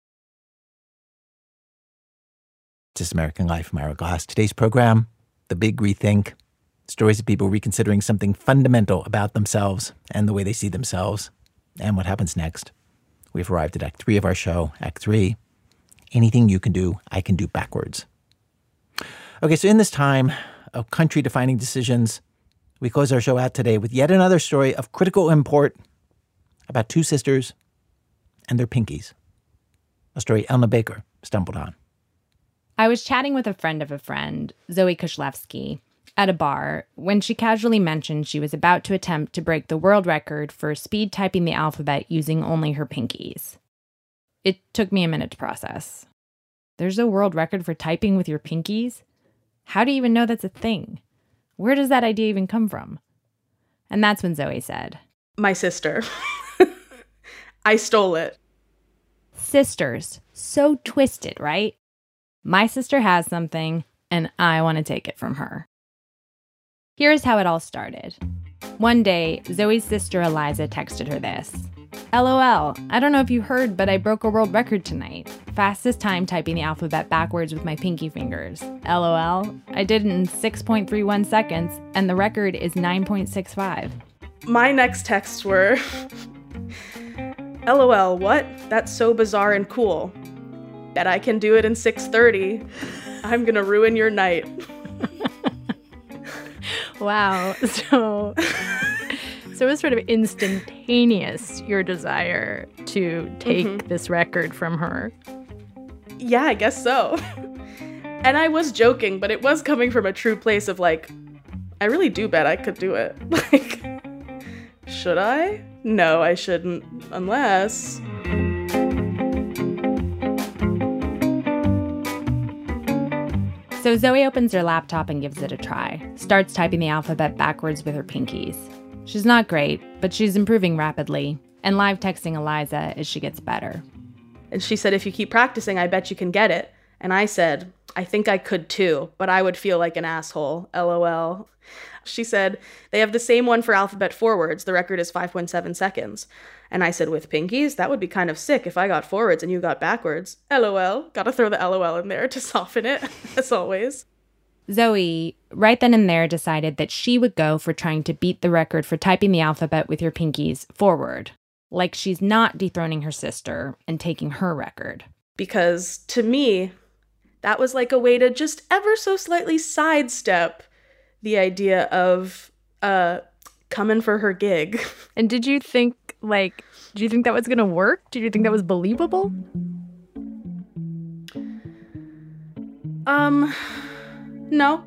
This American Life, I'm Ira Glass. Today's program, The Big Rethink. Stories of people reconsidering something fundamental about themselves and the way they see themselves. And what happens next. We've arrived at Act 3 of our show. Act 3, anything you can do, I can do backwards. Okay, so in this time of country-defining decisions, we close our show out today with yet another story of critical import. about two sisters and their pinkies. A story Elna Baker stumbled on. I was chatting with a friend of a friend, Zoe Kushlewski, at a bar when she casually mentioned she was about to attempt to break the world record for speed typing the alphabet using only her pinkies. It took me a minute to process. There's a world record for typing with your pinkies? How do you even know that's a thing? Where does that idea even come from? And that's when Zoe said, "My sister. I stole it." Sisters. So twisted, right? My sister has something, and I want to take it from her. Here's how it all started. One day, Zoe's sister Eliza texted her this. LOL, I don't know if you heard, but I broke a world record tonight. Fastest time typing the alphabet backwards with my pinky fingers. LOL, I did it in 6.31 seconds, and the record is 9.65. My next texts were, LOL, what? That's so bizarre and cool. Bet I can do it in 6:30. I'm gonna ruin your night. Wow. So it was sort of instantaneous, your desire to take this record from her. Yeah, I guess so. And I was joking, but it was coming from a true place of like, I really do bet I could do it. Like, should I? No, I shouldn't, unless... So Zoe opens her laptop and gives it a try. Starts typing the alphabet backwards with her pinkies. She's not great, but she's improving rapidly, and live texting Eliza as she gets better. And she said, if you keep practicing, I bet you can get it. And I said, I think I could too, but I would feel like an asshole, LOL. She said, they have the same one for alphabet forwards. The record is 5.7 seconds. And I said, with pinkies? That would be kind of sick if I got forwards and you got backwards. LOL. Gotta throw the LOL in there to soften it, as always. Zoe, right then and there, decided that she would go for trying to beat the record for typing the alphabet with your pinkies forward. Like she's not dethroning her sister and taking her record. Because to me, that was like a way to just ever so slightly sidestep the idea of coming for her gig. And did you think that was going to work? Did you think that was believable? No.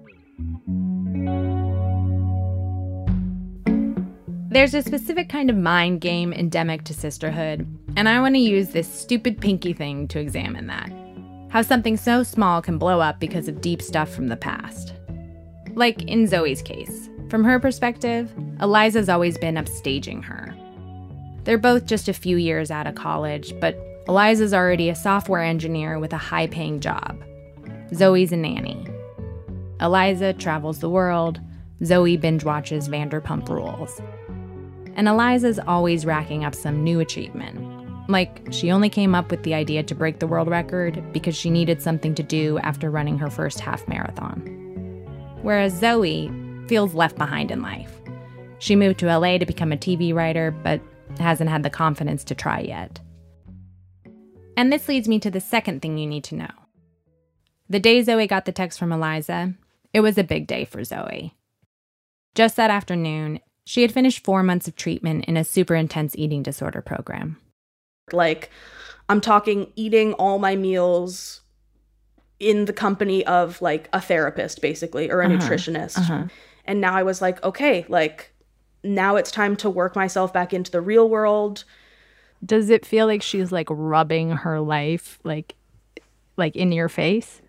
There's a specific kind of mind game endemic to sisterhood, and I want to use this stupid pinky thing to examine that. How something so small can blow up because of deep stuff from the past. Like in Zoe's case. From her perspective, Eliza's always been upstaging her. They're both just a few years out of college, but Eliza's already a software engineer with a high-paying job. Zoe's a nanny. Eliza travels the world. Zoe binge-watches Vanderpump Rules. And Eliza's always racking up some new achievement. Like, she only came up with the idea to break the world record because she needed something to do after running her first half marathon. Whereas Zoe feels left behind in life. She moved to LA to become a TV writer, but hasn't had the confidence to try yet. And this leads me to the second thing you need to know. The day Zoe got the text from Eliza, it was a big day for Zoe. Just that afternoon, she had finished 4 months of treatment in a super intense eating disorder program. Like, I'm talking eating all my meals in the company of, like, a therapist, basically, or a nutritionist. And now I was like, okay, like, now it's time to work myself back into the real world. Does it feel like she's, like, rubbing her life, like in your face?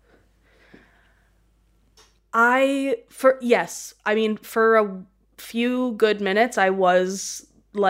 Yes. I mean, for a few good minutes, I was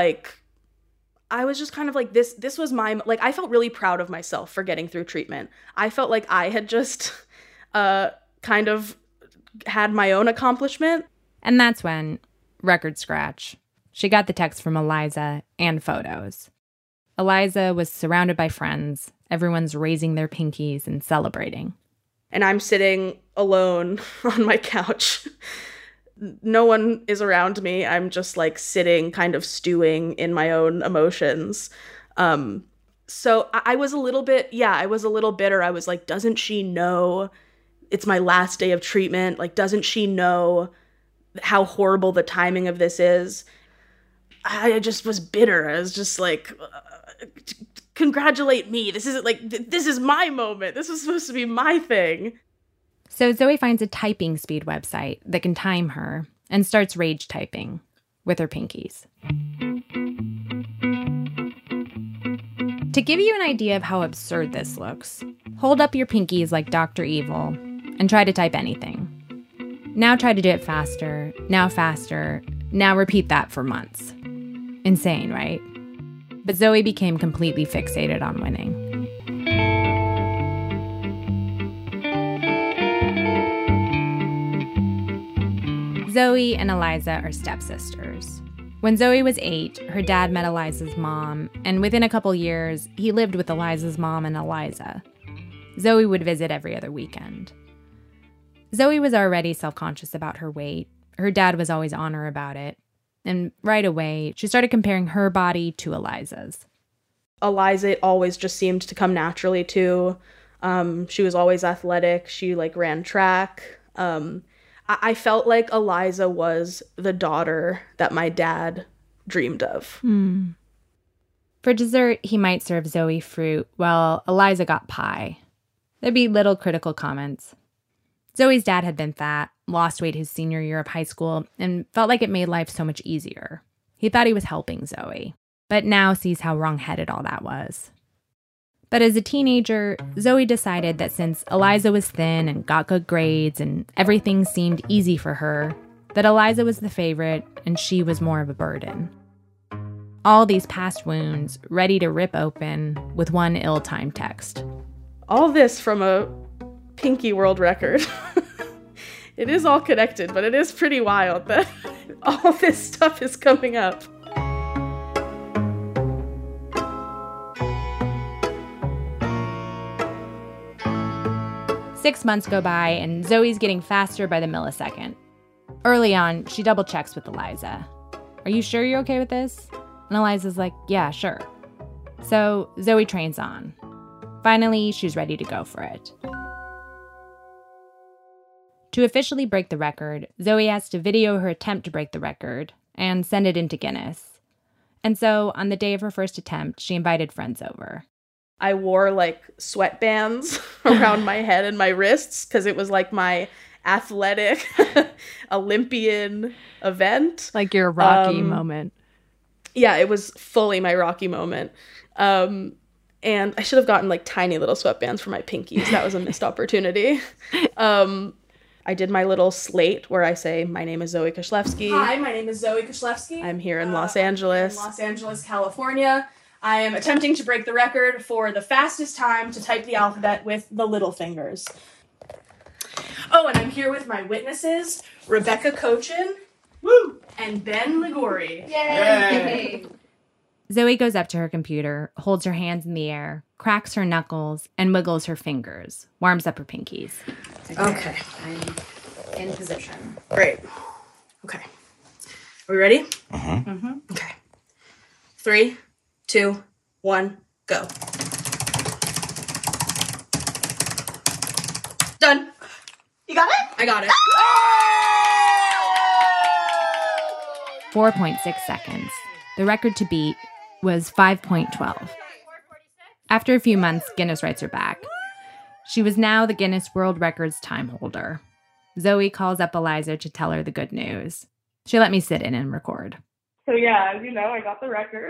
just kind of like, this was my, like, I felt really proud of myself for getting through treatment. I felt like I had just kind of had my own accomplishment. And that's when, record scratch, she got the text from Eliza and photos. Eliza was surrounded by friends. Everyone's raising their pinkies and celebrating. And I'm sitting alone on my couch. No one is around me. I'm just like sitting, kind of stewing in my own emotions. So I was a little bit, I was a little bitter. I was like, doesn't she know it's my last day of treatment? Like, doesn't she know how horrible the timing of this is? I just was bitter. I was just like, congratulate me. This isn't like, this is my moment. This was supposed to be my thing. So Zoe finds a typing speed website that can time her and starts rage typing with her pinkies. To give you an idea of how absurd this looks, hold up your pinkies like Dr. Evil and try to type anything. Now try to do it faster, now repeat that for months. Insane, right? But Zoe became completely fixated on winning. Zoe and Eliza are stepsisters. When Zoe was 8, her dad met Eliza's mom, and within a couple years, he lived with Eliza's mom and Eliza. Zoe would visit every other weekend. Zoe was already self-conscious about her weight. Her dad was always on her about it. And right away, she started comparing her body to Eliza's. Eliza, it always just seemed to come naturally to. She was always athletic. She ran track. I felt like Eliza was the daughter that my dad dreamed of. For dessert, he might serve Zoe fruit while Eliza got pie. There'd be little critical comments. Zoe's dad had been fat, lost weight his senior year of high school, and felt like it made life so much easier. He thought he was helping Zoe, but now sees how wrong-headed all that was. But as a teenager, Zoe decided that since Eliza was thin and got good grades and everything seemed easy for her, that Eliza was the favorite and she was more of a burden. All these past wounds ready to rip open with one ill-timed text. All this from a Pinky world record. It is all connected, but it is pretty wild that all this stuff is coming up. Six months go by, and Zoe's getting faster by the millisecond. Early on, she double checks with Eliza. Are you sure you're okay with this? And Eliza's like, yeah, sure. So Zoe trains on. Finally, she's ready to go for it. To officially break the record, Zoe has to video her attempt to break the record and send it into Guinness. And so, on the day of her first attempt, she invited friends over. I wore sweatbands around my head and my wrists because it was my athletic Olympian event. Like your Rocky moment. Yeah, it was fully my Rocky moment. And I should have gotten tiny little sweatbands for my pinkies. That was a missed opportunity. I did my little slate where I say, my name is Zoe Kushlewski. Hi, my name is Zoe Kushlewski. I'm here in Los Angeles. Los Angeles, California. I am attempting to break the record for the fastest time to type the alphabet with the little fingers. Oh, and I'm here with my witnesses, Rebecca Cochin, and Ben Ligori. Yay! Zoe goes up to her computer, holds her hands in the air, cracks her knuckles, and wiggles her fingers, warms up her pinkies. Okay. I'm in position. Great. Okay. Are we ready? Okay. 3, 2, 1, go. Done. You got it? I got it. 4.6 seconds. The record to beat was 5.12. After a few months, Guinness writes her back. She was now the Guinness World Records time holder. Zoe calls up Eliza to tell her the good news. She let me sit in and record. So yeah, as you know, I got the record.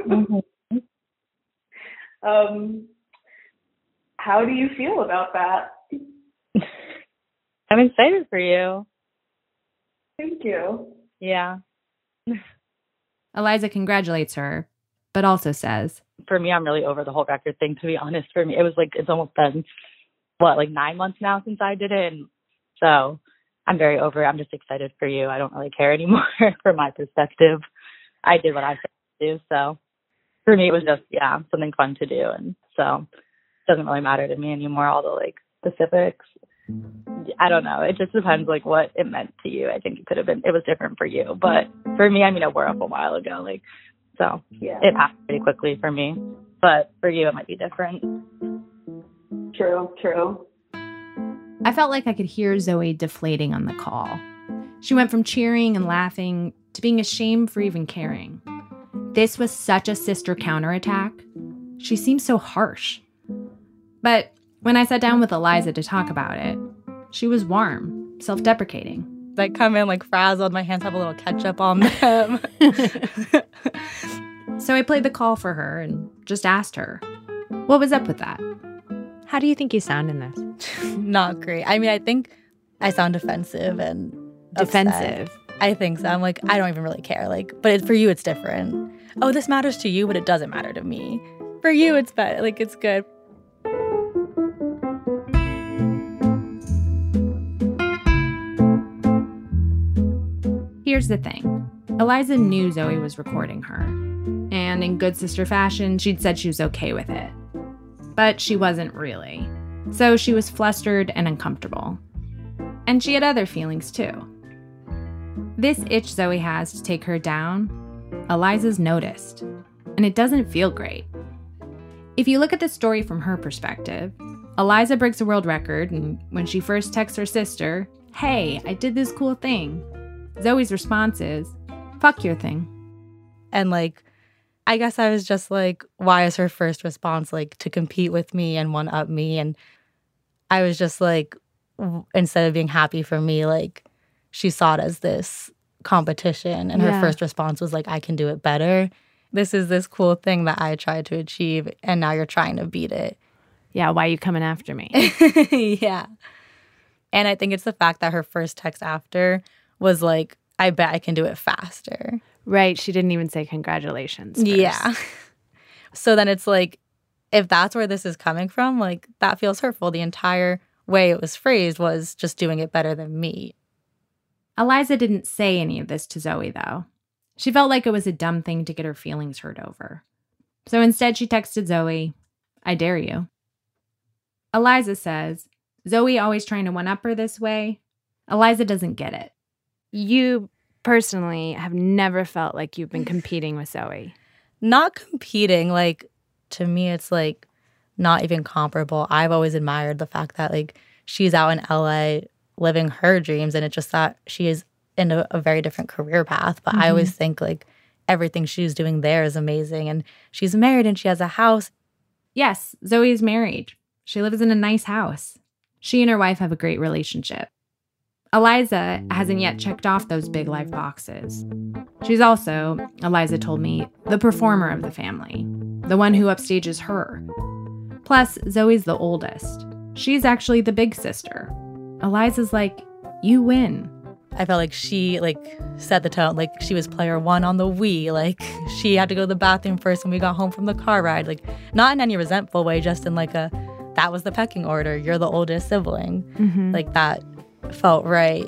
How do you feel about that? I'm excited for you. Thank you. Yeah. Eliza congratulates her, but also says, for me, I'm really over the whole record thing, to be honest. For me, it was it's almost been, 9 months now since I did it. And so I'm very over it. I'm just excited for you. I don't really care anymore from my perspective. I did what I said to do. So for me, it was just, something fun to do. And so it doesn't really matter to me anymore, all the specifics. I don't know. It just depends what it meant to you. I think it was different for you. But for me, it wore up a while ago. So it happened pretty quickly for me. But for you, it might be different. True. I felt like I could hear Zoe deflating on the call. She went from cheering and laughing to being ashamed for even caring. This was such a sister counterattack. She seemed so harsh. But when I sat down with Eliza to talk about it, she was warm, self-deprecating. I come in like frazzled, my hands have a little ketchup on them. So I played the call for her and just asked her, what was up with that? How do you think you sound in this? Not great. I mean, I think I sound defensive and defensive. Upset. I think so. I'm like, I don't even really care. Like, but for you, it's different. Oh, this matters to you, but it doesn't matter to me. For you, it's better. Like, it's good. Here's the thing. Eliza knew Zoe was recording her. And in good sister fashion, she'd said she was okay with it. But she wasn't really. So she was flustered and uncomfortable. And she had other feelings too. This itch Zoe has to take her down, Eliza's noticed. And it doesn't feel great. If you look at the story from her perspective, Eliza breaks a world record, and when she first texts her sister, "Hey, I did this cool thing," Zoe's response is, "Fuck your thing." And like, I guess I was just like, why is her first response like to compete with me and one up me? And I was just like, instead of being happy for me, like she saw it as this competition. And her first response was like, I can do it better. This is this cool thing that I tried to achieve, and now you're trying to beat it. Yeah, why are you coming after me? Yeah. And I think it's the fact that her first text after was like, I bet I can do it faster. Right. She didn't even say congratulations first. Yeah. So then it's like, if that's where this is coming from, like that feels hurtful. The entire way it was phrased was just doing it better than me. Eliza didn't say any of this to Zoe, though. She felt like it was a dumb thing to get her feelings hurt over. So instead, she texted Zoe, "I dare you." Eliza says, Zoe always trying to one-up her this way? Eliza doesn't get it. You personally have never felt like you've been competing with Zoe. Not competing. Like, to me, it's like not even comparable. I've always admired the fact that like she's out in LA living her dreams, and it's just that she is in a very different career path. But I always think like everything she's doing there is amazing, and she's married and she has a house. Yes, Zoe is married. She lives in a nice house. She and her wife have a great relationship. Eliza hasn't yet checked off those big life boxes. She's also, Eliza told me, the performer of the family, the one who upstages her. Plus, Zoe's the oldest. She's actually the big sister. Eliza's like, you win. I felt like she set the tone. Like she was player one on the Wii. Like she had to go to the bathroom first when we got home from the car ride. Like not in any resentful way, just in like that was the pecking order. You're the oldest sibling. Like that felt right.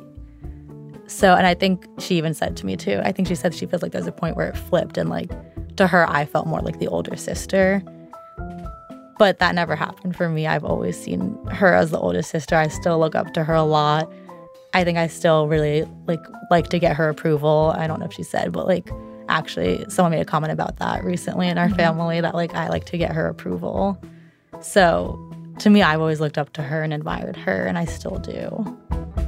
So, and I think she even said to me too, I think she said she feels like there's a point where it flipped, and like to her, I felt more like the older sister. But that never happened for me. I've always seen her as the oldest sister. I still look up to her a lot. I think I still really like to get her approval. I don't know if she said, but like actually someone made a comment about that recently in our family, that like I like to get her approval. So to me, I've always looked up to her and admired her, and I still do.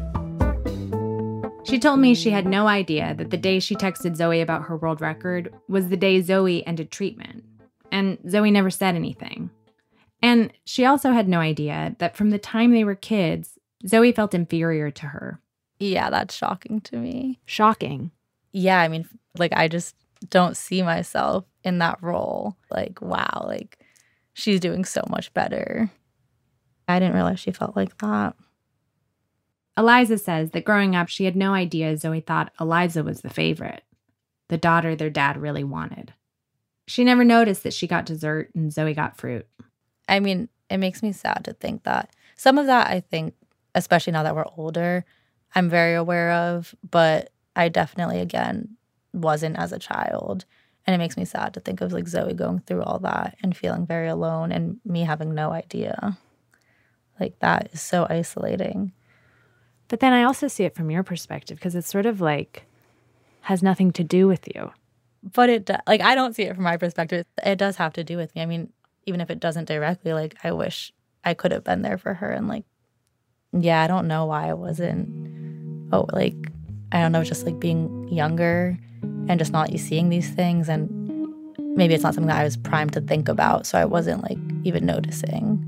She told me she had no idea that the day she texted Zoe about her world record was the day Zoe ended treatment. And Zoe never said anything. And she also had no idea that from the time they were kids, Zoe felt inferior to her. Yeah, that's shocking to me. Shocking. Yeah, I mean, like, I just don't see myself in that role. Like, wow, like, she's doing so much better. I didn't realize she felt like that. Eliza says that growing up, she had no idea Zoe thought Eliza was the favorite, the daughter their dad really wanted. She never noticed that she got dessert and Zoe got fruit. I mean, it makes me sad to think that. Some of that, I think, especially now that we're older, I'm very aware of, but I definitely, again, wasn't as a child. And it makes me sad to think of like Zoe going through all that and feeling very alone, and me having no idea. Like, that is so isolating. But then I also see it from your perspective, because it's sort of like has nothing to do with you. But it like, I don't see it from my perspective. It does have to do with me. I mean, even if it doesn't directly, like, I wish I could have been there for her. And like, yeah, I don't know why I wasn't. Oh, like, I don't know, just like being younger and just not seeing these things. And maybe it's not something that I was primed to think about, so I wasn't like even noticing.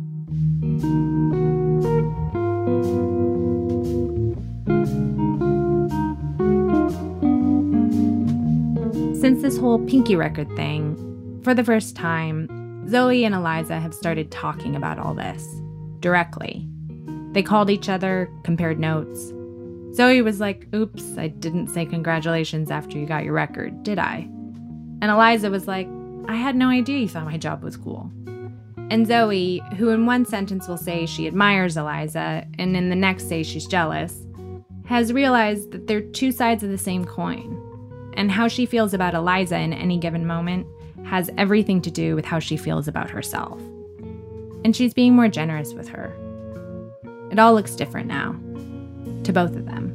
Since this whole Pinky record thing, for the first time, Zoe and Eliza have started talking about all this directly. They called each other, compared notes. Zoe was like, "Oops, I didn't say congratulations after you got your record, did I?" And Eliza was like, "I had no idea you thought my job was cool." And Zoe, who in one sentence will say she admires Eliza, and in the next say she's jealous, has realized that they're two sides of the same coin. And how she feels about Eliza in any given moment has everything to do with how she feels about herself. And she's being more generous with her. It all looks different now, to both of them.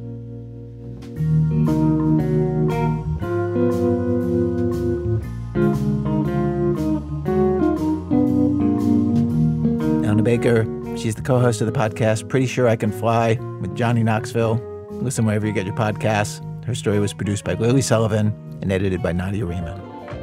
Anna Baker, she's the co-host of the podcast Pretty Sure I Can Fly with Johnny Knoxville. Listen wherever you get your podcasts. Her story was produced by Lily Sullivan and edited by Nadia Riemann.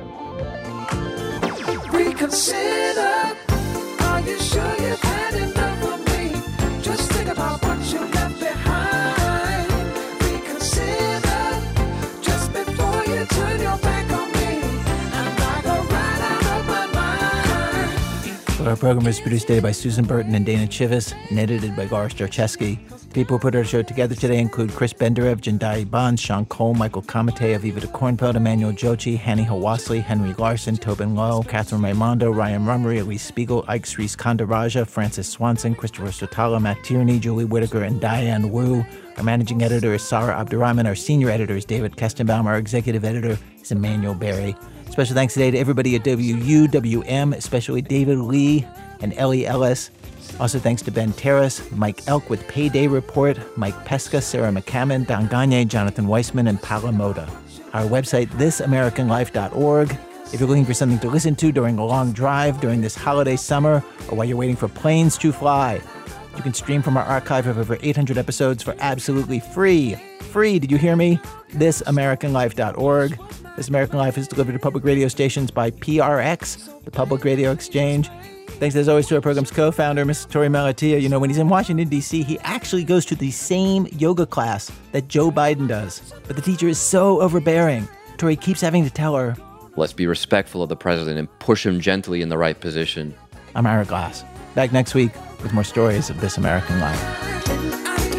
Reconsider. Are you sure you've had enough of me? Just think about what you left behind. Reconsider. Just before you turn your back on me, and I go right out of my mind. Our program was produced today by Susan Burton and Dana Chivas and edited by Laura Starcheski. People who put our show together today include Chris Benderev, Jindai Bonds, Sean Cole, Michael Kamate, Aviva de Kornfeld, Emmanuel Jochi, Hanny Hawassli, Henry Larson, Tobin Lowe, Catherine Raimondo, Ryan Rummery, Elise Spiegel, Ike Srees Kandaraja, Francis Swanson, Christopher Sotala, Matt Tierney, Julie Whitaker, and Diane Wu. Our managing editor is Sarah Abdurrahman. Our senior editor is David Kestenbaum. Our executive editor is Emmanuel Berry. Special thanks today to everybody at WUWM, especially David Lee and Ellie Ellis. Also thanks to Ben Terrace, Mike Elk with Payday Report, Mike Pesca, Sarah McCammon, Don Gagne, Jonathan Weissman, and Paula Moda. Our website, thisamericanlife.org. If you're looking for something to listen to during a long drive during this holiday summer, or while you're waiting for planes to fly, you can stream from our archive of over 800 episodes for absolutely free. Free, did you hear me? Thisamericanlife.org. This American Life is delivered to public radio stations by PRX, the Public Radio Exchange. Thanks, as always, to our program's co-founder, Mr. Tori Malatia. You know, when he's in Washington, D.C., he actually goes to the same yoga class that Joe Biden does. But the teacher is so overbearing. Tori keeps having to tell her, "Let's be respectful of the president and push him gently in the right position." I'm Ira Glass. Back next week with more stories of This American Life.